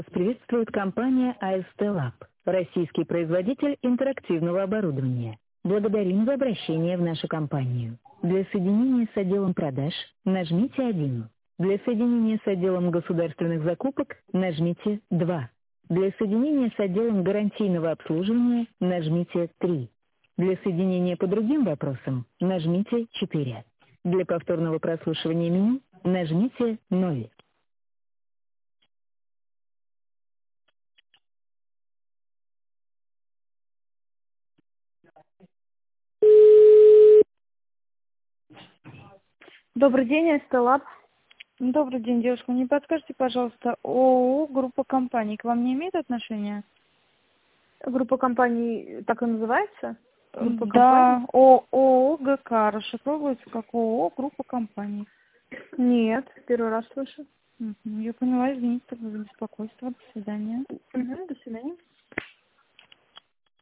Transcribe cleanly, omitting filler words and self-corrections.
Приветствует компания AST Lab, российский производитель интерактивного оборудования. Благодарим за обращение в нашу компанию. Для соединения с отделом продаж нажмите 1. Для соединения с отделом государственных закупок нажмите 2. Для соединения с отделом гарантийного обслуживания нажмите 3. Для соединения по другим вопросам нажмите 4. Для повторного прослушивания меню нажмите 0. Добрый день, Астелаб. Добрый день, девушка. Не подскажите, пожалуйста, ООО «Группа компаний» к вам не имеет отношения? Группа компаний так и называется? Группа компаний? Да, ООО ГК расшифровывается как ООО «Группа компаний». Нет, первый раз слышу. Я поняла, извините тогда за беспокойство. До свидания. До